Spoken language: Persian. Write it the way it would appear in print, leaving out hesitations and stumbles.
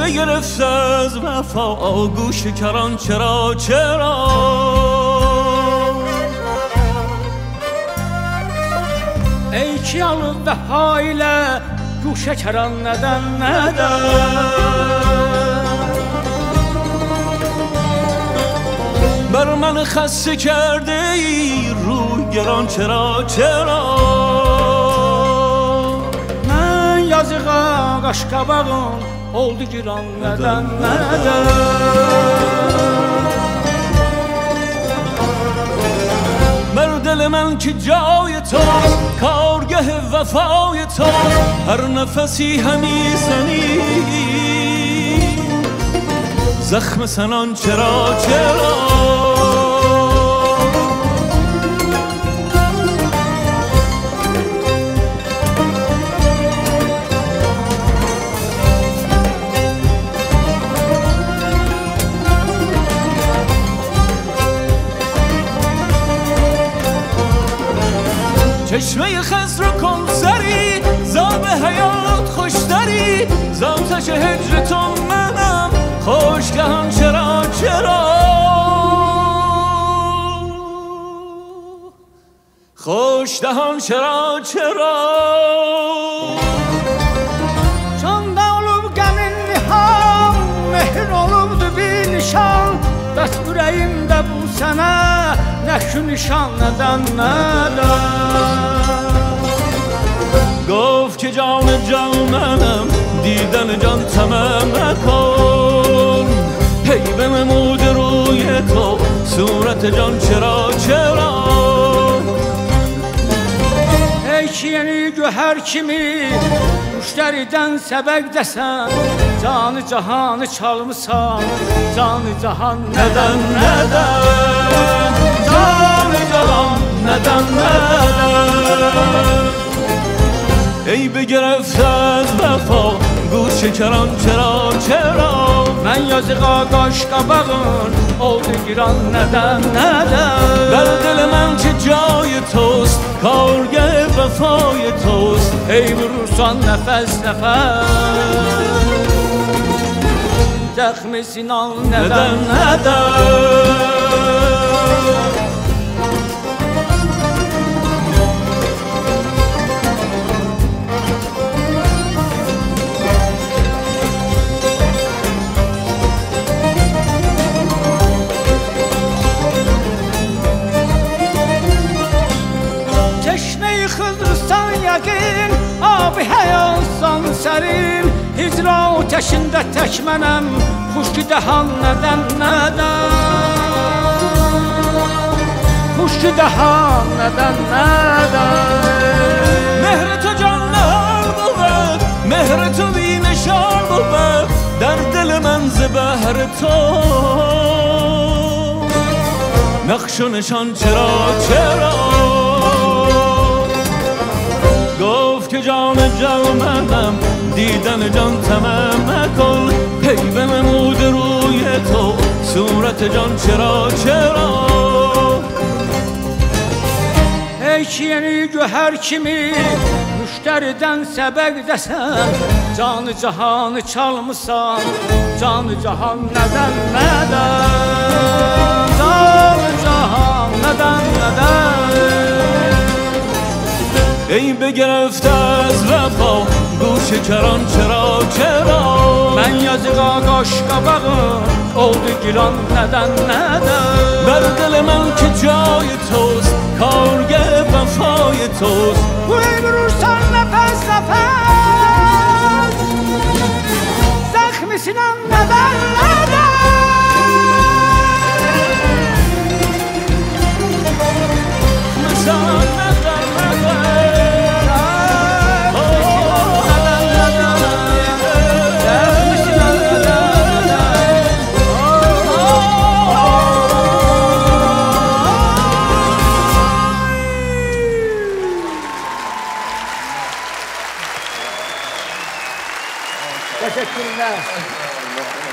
بگرفت از وفا گوش کران چرا ey ki alıb vəfa ilə guşə kəran nədən بر من خسته کرده ای روی گران چرا Mən yazığa qaşqabağım oldu giran nədən بر دل من که جای تو کارگه وفای تو هر نفسی همی زنی زخم سنان چرا چشمه خضر کن سری زاب حیات خوشتری زاتش هجر تو منم خوشگهان چرا خوشدهان چرا Çanda olub qəmin niham mehr olubdu bir nişan bəs ürəyimdə bu sənə nə şu nişan nədən گفت که جان جانم دیدن جان طمع مکن هی بنمود روی تو صورت جان چرا Ey ki yeni göhər kimi müştəridən səbəq desən canı cahanı çalmısan canı cahan neden canı cahan neden ای بگرفت از وفا گوش کران چرا Mən yazığa qaşqabağın oldu giran nədən در دل من که جای توست کارگه وفای توست ey vurursan nəfəs Zəxmi sinan nədən Çeşme-i Xızrıstan yəqin Abi həyalsan sərin Hicra ateşində tək mənəm Xuşki dəhan nədən Xuşki dəhan nədən مهر تو جان نهار بود مهر تو بینشان بود در دل من زبهر تو نقش و نشان چرا گفت که جان منم دیدن جان طمع مکن هی بنمود روی تو صورت جان چرا Ey ki yeni göhər kimi müştəridən səbəq desən canı cahanı çalmısan canı cahan nədən canı cahan nədən ای بگرفت از وفا گوش کران چرا Mən yazığa qaşqabağın oldu giran nədən بر دل من که جای توست کارگه وفای توست Ey vurursan nəfəs Zəxmi sinan nədən Teşekkürler.